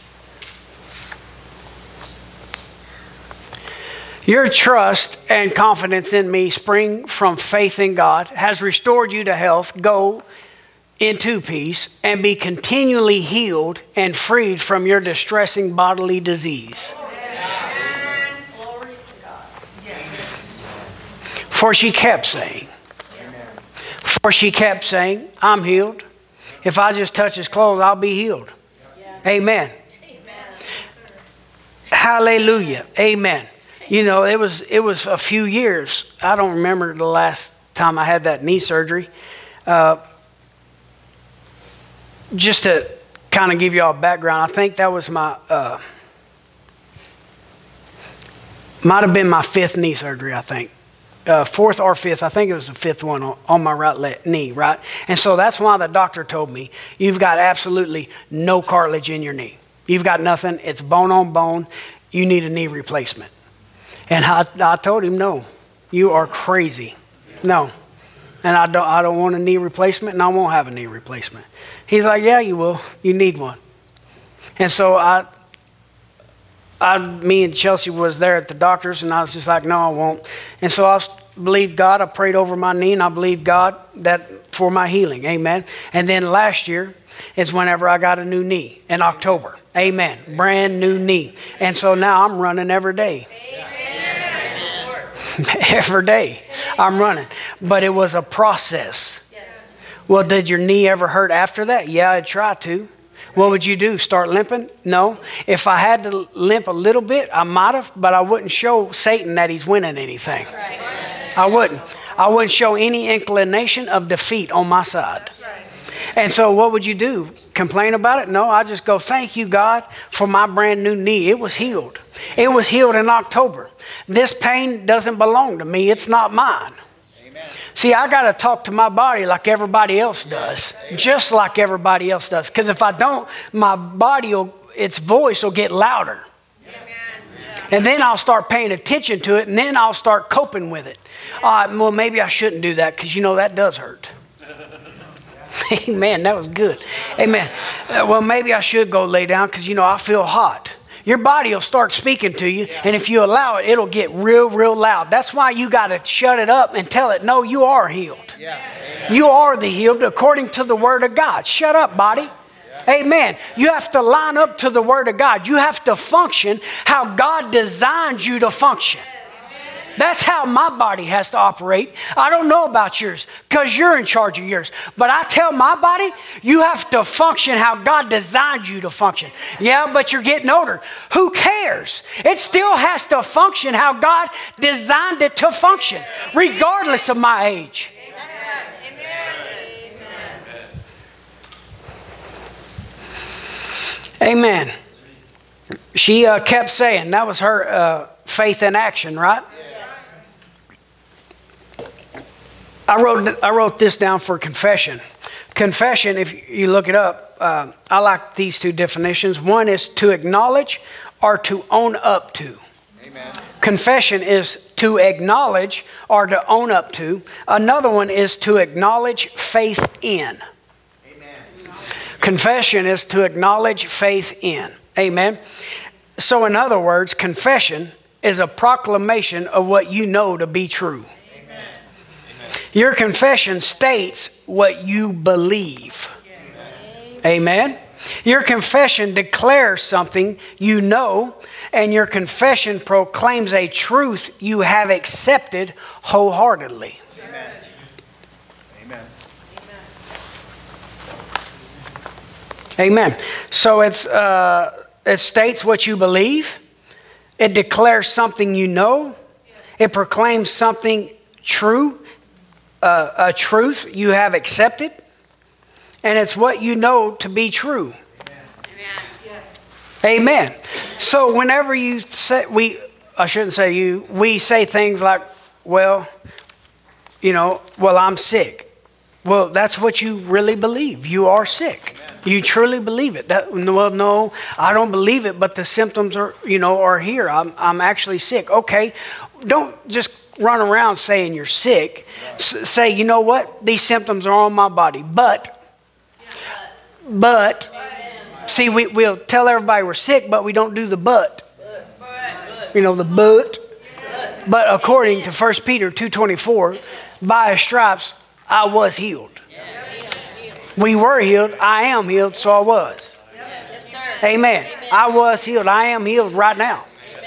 Your trust and confidence in me spring from faith in God has restored you to health. Go into peace and be continually healed and freed from your distressing bodily disease. Amen. For she kept saying, I'm healed. If I just touch his clothes, I'll be healed. Amen. Hallelujah. Amen. You know, it was a few years. I don't remember the last time I had that knee surgery. Just to kind of give you all background, I think that was might have been my fifth knee surgery, I think. Fourth or fifth, I think it was the fifth one on my right knee, right? And so that's why the doctor told me, you've got absolutely no cartilage in your knee. You've got nothing. It's bone on bone. You need a knee replacement. And I told him, no, you are crazy. No. And I don't want a knee replacement, and I won't have a knee replacement. He's like, yeah, you will. You need one. And so me and Chelsea was there at the doctor's, and I was just like, no, I won't. And so I believed God. I prayed over my knee, and I believed God that for my healing. Amen. And then last year is whenever I got a new knee in October. Amen. Brand new knee. And so now I'm running every day. Every day I'm running. But it was a process. Yes. Well, did your knee ever hurt after that? Yeah, I'd try to. What would you do? Start limping? No. If I had to limp a little bit, I might have, but I wouldn't show Satan that he's winning anything. Right. I wouldn't. I wouldn't show any inclination of defeat on my side. That's right. And so what would you do? Complain about it? No, I just go, thank you, God, for my brand new knee. It was healed. It was healed in October. This pain doesn't belong to me. It's not mine. Amen. See, I got to talk to my body like everybody else does. Amen. Just like everybody else does. Because if I don't, my body, its voice will get louder. Amen. And then I'll start paying attention to it, and then I'll start coping with it. Well, maybe I shouldn't do that because, that does hurt. Amen. That was good. Amen. Well, maybe I should go lay down because, I feel hot. Your body will start speaking to you, and if you allow it, it'll get real, real loud. That's why you got to shut it up and tell it, no, you are healed. Yeah. You are the healed according to the Word of God. Shut up, body. Yeah. Amen. You have to line up to the Word of God. You have to function how God designed you to function. That's how my body has to operate. I don't know about yours because you're in charge of yours. But I tell my body, you have to function how God designed you to function. Yeah, but you're getting older. Who cares? It still has to function how God designed it to function, regardless of my age. That's right. Amen. She kept saying, that was her faith in action, right? I wrote this down for confession. Confession, if you look it up, I like these two definitions. One is to acknowledge or to own up to. Amen. Confession is to acknowledge or to own up to. Another one is to acknowledge faith in. Amen. Confession is to acknowledge faith in. Amen. So in other words, confession is a proclamation of what you know to be true. Your confession states what you believe. Amen. Your confession declares something you know, and your confession proclaims a truth you have accepted wholeheartedly. Amen. Amen. Amen. So it states what you believe. It declares something you know. It proclaims something true, a truth you have accepted. And it's what you know to be true. Amen. So whenever you say, we say things like, well, I'm sick. Well, that's what you really believe. You are sick. You truly believe it. No, I don't believe it, but the symptoms are here. I'm actually sick. Okay, don't just run around saying you're sick. Say, you know what? These symptoms are on my body. But, see, we'll tell everybody we're sick, but we don't do the but. The but. But according to 1 Peter 2:24, by his stripes I was healed. We were healed. I am healed, so I was. Amen. I was healed. I am healed right now.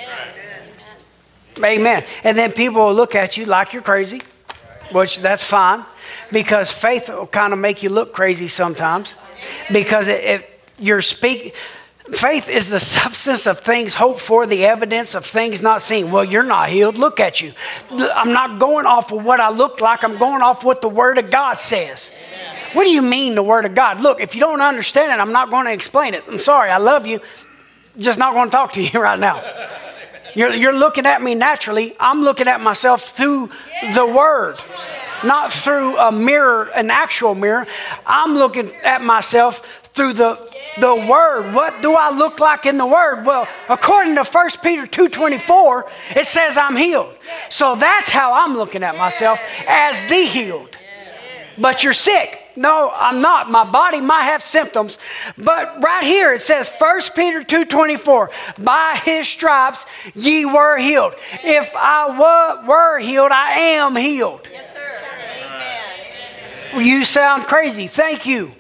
Amen. And then people will look at you like you're crazy, which that's fine, because faith will kind of make you look crazy sometimes, because you're speaking. Faith is the substance of things hoped for, the evidence of things not seen. Well, you're not healed. Look at you. I'm not going off of what I look like. I'm going off what the Word of God says. What do you mean the Word of God? Look, if you don't understand it, I'm not going to explain it. I'm sorry. I love you. Just not going to talk to you right now. You're looking at me naturally. I'm looking at myself through the Word, not through a mirror, an actual mirror. I'm looking at myself through the Word. What do I look like in the Word? Well, according to 1 Peter 2:24, it says I'm healed. So that's how I'm looking at myself, as the healed. But you're sick. No, I'm not. My body might have symptoms. But right here it says 1 Peter 2:24, by his stripes ye were healed. If I were healed, I am healed. Yes, sir. Amen. You sound crazy. Thank you.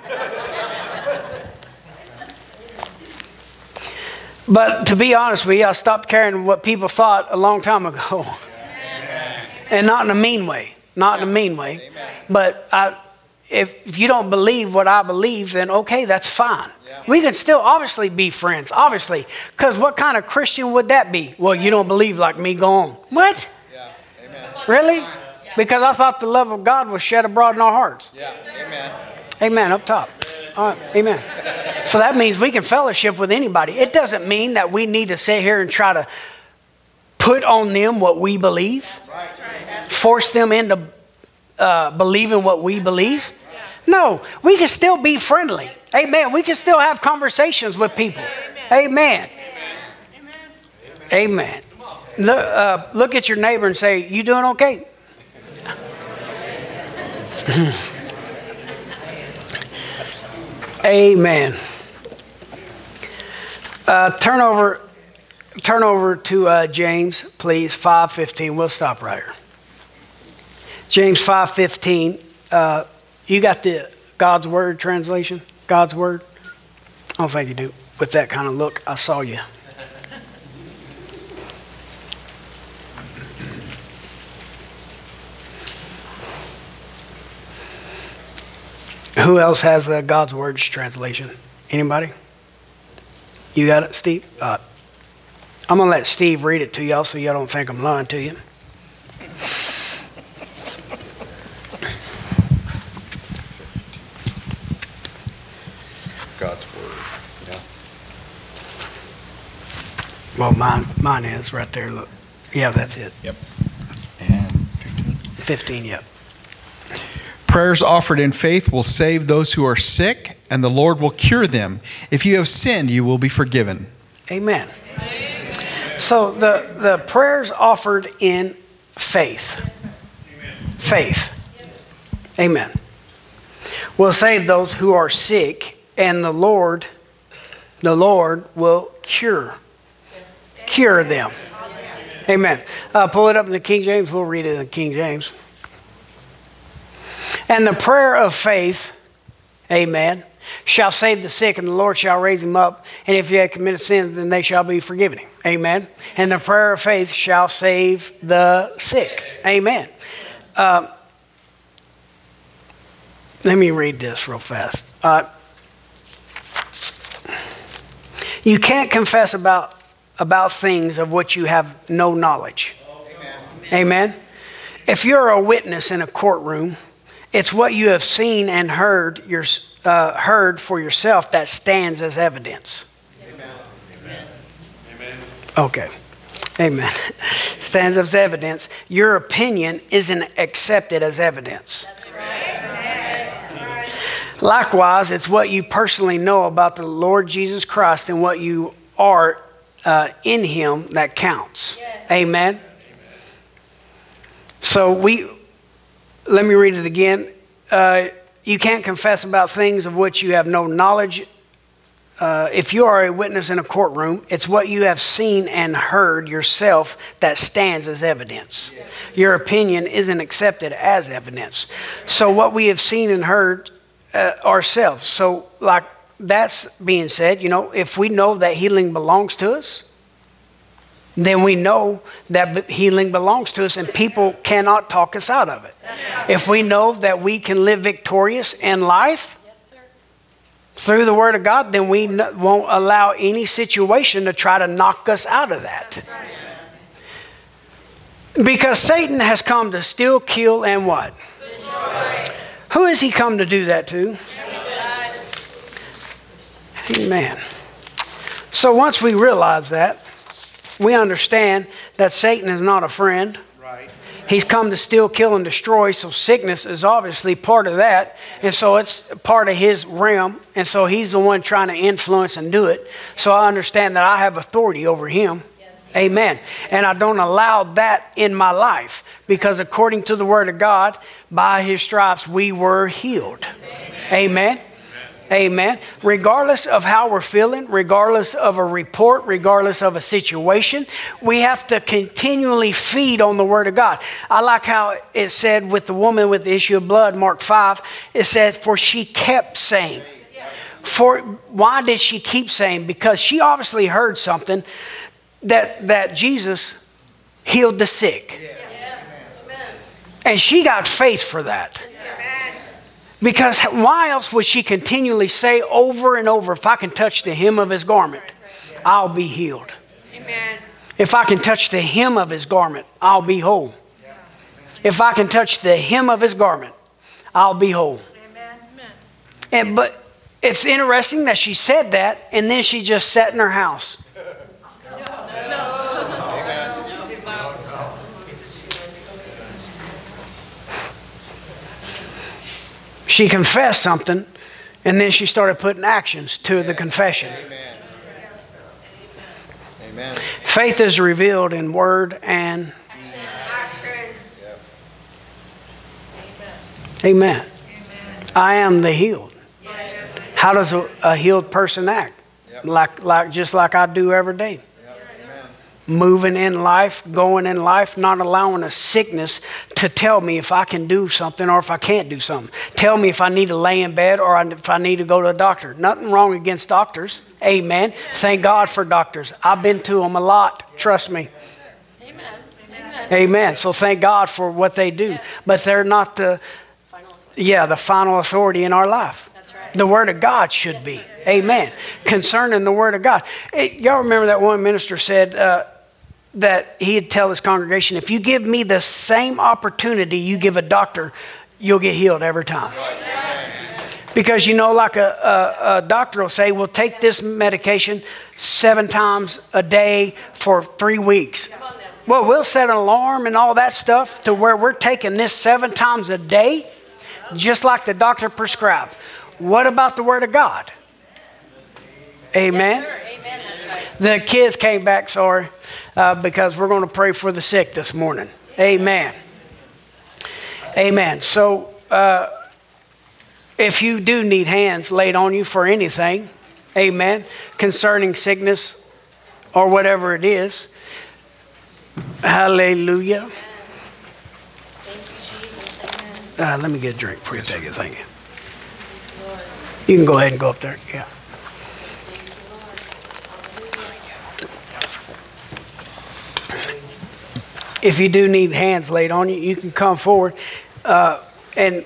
But to be honest with you, I stopped caring what people thought a long time ago. And not in a mean way. Not in a mean way. But if you don't believe what I believe, then okay, that's fine. We can still obviously be friends. Obviously. Because what kind of Christian would that be? Well, you don't believe like me, go on. What? Really? Because I thought the love of God was shed abroad in our hearts. Amen. Up top. All right. Amen. So that means we can fellowship with anybody. It doesn't mean that we need to sit here and try to put on them what we believe. Force them into believing what we believe. No, we can still be friendly. Amen. We can still have conversations with people. Amen. Amen. Look at your neighbor and say, you doing okay? Amen. Turn over to James, please, 5:15. We'll stop right here. James 5:15. You got the God's Word translation? God's Word? I don't think you do. With that kind of look, I saw you. Who else has God's Word's translation? Anybody? You got it, Steve? I'm going to let Steve read it to y'all so y'all don't think I'm lying to you. God's Word. Yeah. Well, mine is right there. Look. Yeah, that's it. Yep. And 15. 15, yep. Prayers offered in faith will save those who are sick, and the Lord will cure them. If you have sinned, you will be forgiven. Amen. So the prayers offered in faith. Faith. Amen. Will save those who are sick, and the Lord will cure them. Amen. Pull it up in the King James. We'll read it in the King James. And the prayer of faith, amen, shall save the sick, and the Lord shall raise him up. And if he had committed sins, then they shall be forgiven him. Amen. And the prayer of faith shall save the sick. Amen. Let me read this real fast. You can't confess about things of which you have no knowledge. Amen. If you're a witness in a courtroom, it's what you have seen and heard for yourself that stands as evidence. Okay. Amen. Stands as evidence. Your opinion isn't accepted as evidence. Likewise, it's what you personally know about the Lord Jesus Christ and what you are in Him that counts. Amen. So let me read it again. You can't confess about things of which you have no knowledge. If you are a witness in a courtroom, it's what you have seen and heard yourself that stands as evidence. Your opinion isn't accepted as evidence. So what we have seen and heard ourselves. So like that's being said, if we know that healing belongs to us, then we know that healing belongs to us and people cannot talk us out of it. If we know that we can live victorious in life through the Word of God, then we won't allow any situation to try to knock us out of that. Because Satan has come to steal, kill, and what? Destroy. Who has he come to do that to? Amen. So once we realize that, we understand that Satan is not a friend. Right. He's come to steal, kill, and destroy. So sickness is obviously part of that. And so it's part of his realm. And so he's the one trying to influence and do it. So I understand that I have authority over him. Yes. Amen. And I don't allow that in my life. Because according to the Word of God, by His stripes we were healed. Amen. Amen. Regardless of how we're feeling, regardless of a report, regardless of a situation, we have to continually feed on the Word of God. I like how it said with the woman with the issue of blood, Mark 5, it said, for she kept saying. Why did she keep saying? Because she obviously heard something that Jesus healed the sick. Yes. And she got faith for that. Because why else would she continually say over and over, if I can touch the hem of His garment, I'll be healed. Amen. If I can touch the hem of His garment, I'll be whole. If I can touch the hem of His garment, I'll be whole. Amen. But it's interesting that she said that, and then she just sat in her house. She confessed something, and then she started putting actions to the confession. Amen. Amen. Faith is revealed in word and action. Amen. I am the healed. How does a healed person act? Just like I do every day. Moving in life, going in life, not allowing a sickness to tell me if I can do something or if I can't do something. Tell me if I need to lay in bed or if I need to go to a doctor. Nothing wrong against doctors. Amen. Thank God for doctors. I've been to them a lot. Trust me. Amen. Amen. So thank God for what they do. But they're not the final authority in our life. The Word of God should be. Amen. Concerning the Word of God. Y'all remember that one minister said that he'd tell his congregation, if you give me the same opportunity you give a doctor, you'll get healed every time. Because like a doctor will say, well, take this medication 7 times a day for 3 weeks. Well, we'll set an alarm and all that stuff to where we're taking this 7 times a day, just like the doctor prescribed. What about the Word of God? Amen. Yes, amen. That's right. The kids came back, because we're going to pray for the sick this morning. Amen. Amen. So if you do need hands laid on you for anything, amen, concerning sickness or whatever it is, hallelujah. Thank you, Jesus. Amen. Let me get a drink for you. Take it. Thank you. You can go ahead and go up there. Yeah. If you do need hands laid on you, you can come forward. And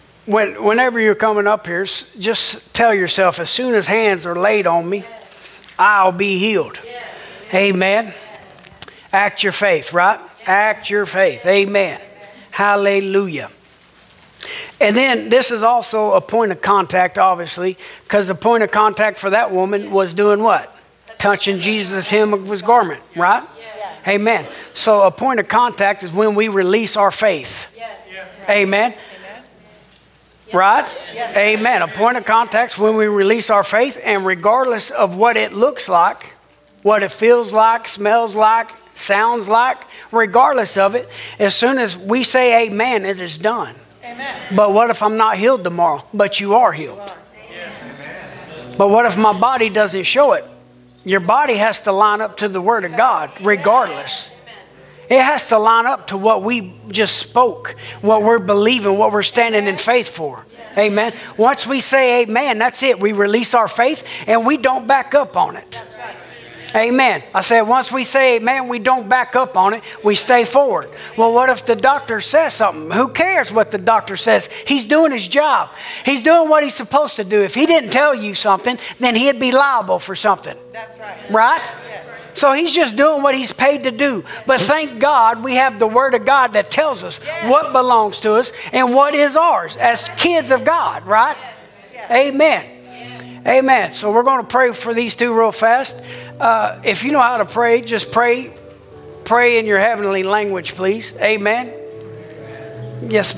whenever you're coming up here, just tell yourself, as soon as hands are laid on me, I'll be healed. Amen. Act your faith, right? Act your faith. Amen. Hallelujah. And then this is also a point of contact, obviously, because the point of contact for that woman was doing what? Touching Jesus' hem of his garment, right? Yes. Amen. So a point of contact is when we release our faith. Amen. Right? Yes. Amen. A point of contact is when we release our faith, and regardless of what it looks like, what it feels like, smells like, sounds like, regardless of it, as soon as we say amen, it is done. Amen. But what if I'm not healed tomorrow? But you are healed. But what if my body doesn't show it? Your body has to line up to the Word of God, regardless. It has to line up to what we just spoke, what we're believing, what we're standing in faith for. Amen. Once we say amen, that's it. We release our faith and we don't back up on it. Amen. I said, once we say amen, we don't back up on it. We stay forward. Well, what if the doctor says something? Who cares what the doctor says? He's doing his job. He's doing what he's supposed to do. If he didn't tell you something, then he'd be liable for something. That's right. Right? So he's just doing what he's paid to do. But thank God we have the Word of God that tells us what belongs to us and what is ours as kids of God, right? Amen. Amen. So we're going to pray for these two real fast. If you know how to pray, just pray. Pray in your heavenly language, please. Amen. Yes.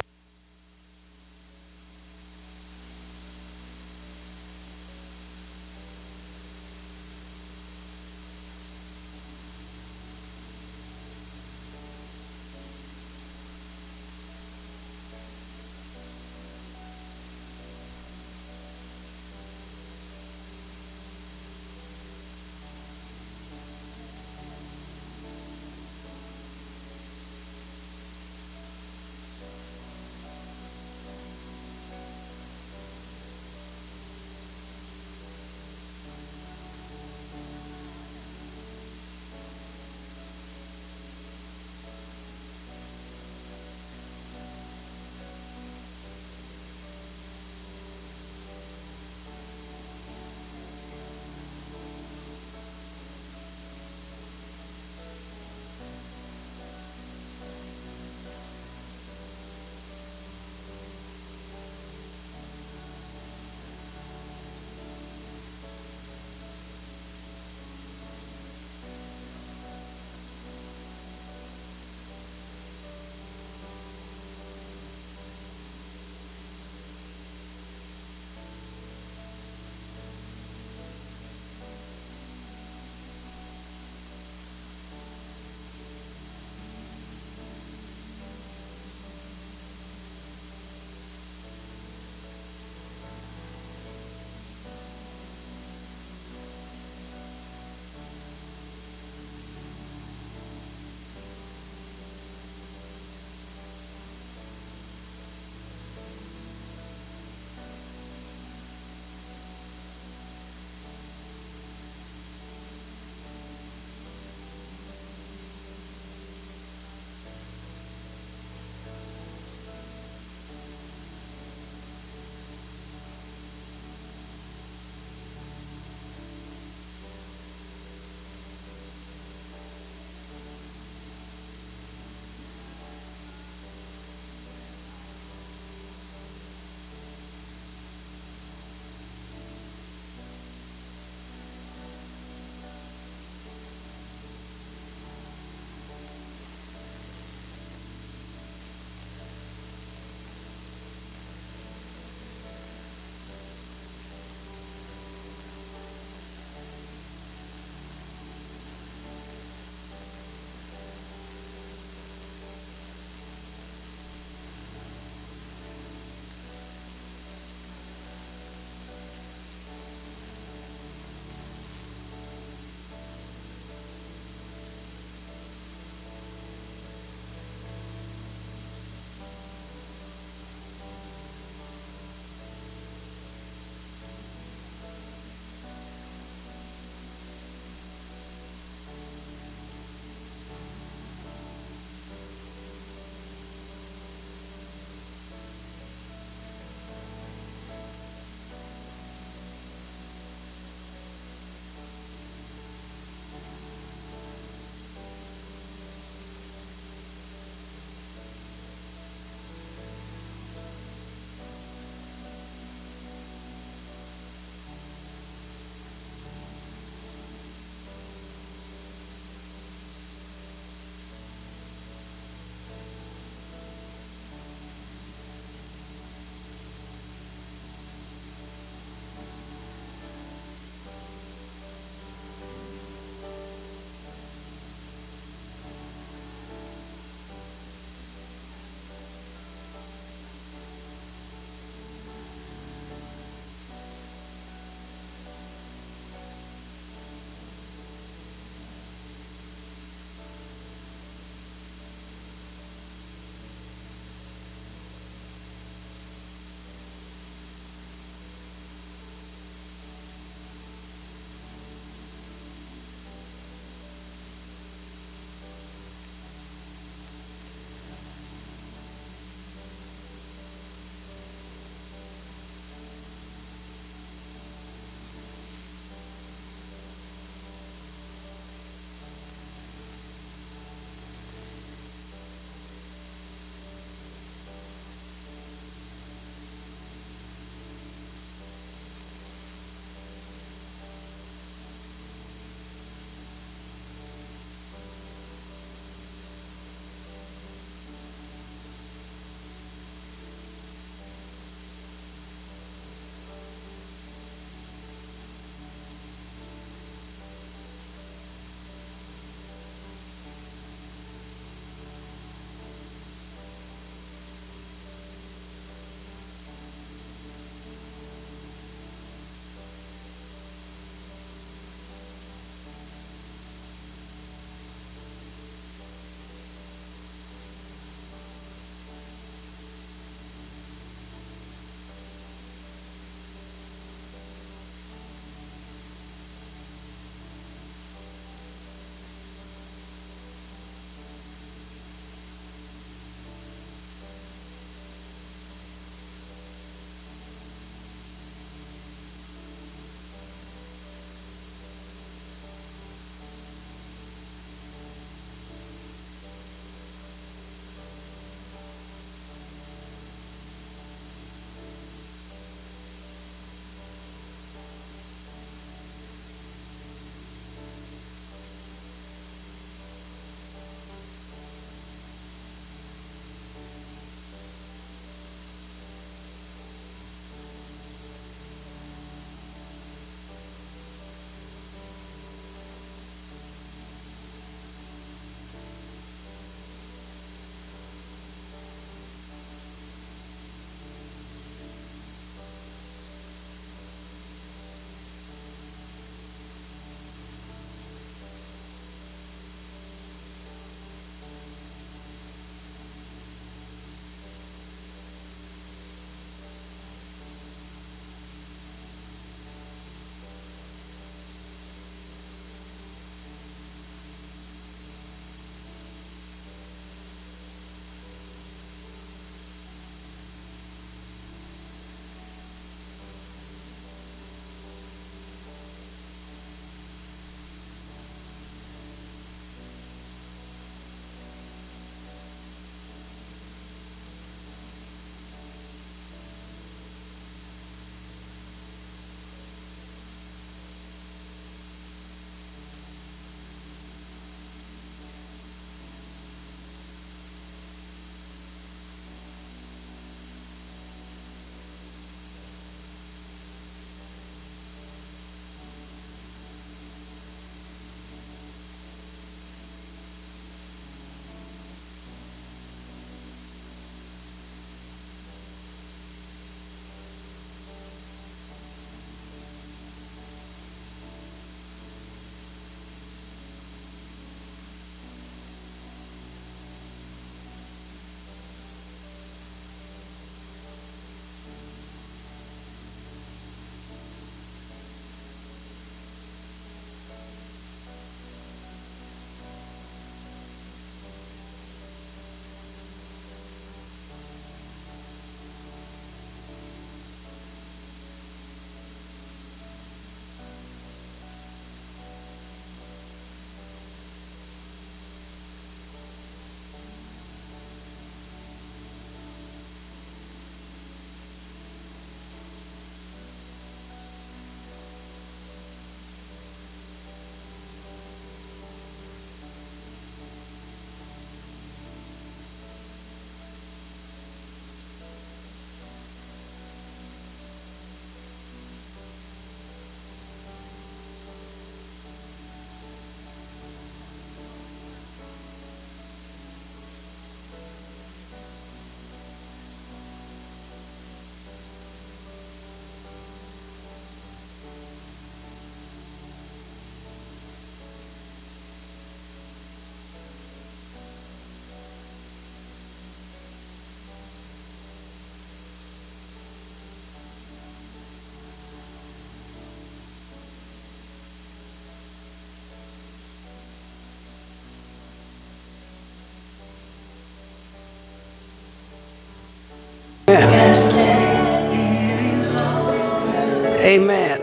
Amen.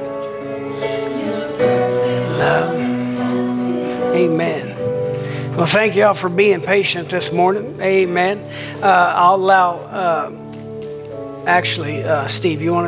Love. Amen. Well, thank you all for being patient this morning. Amen. I'll allow, Steve, you want to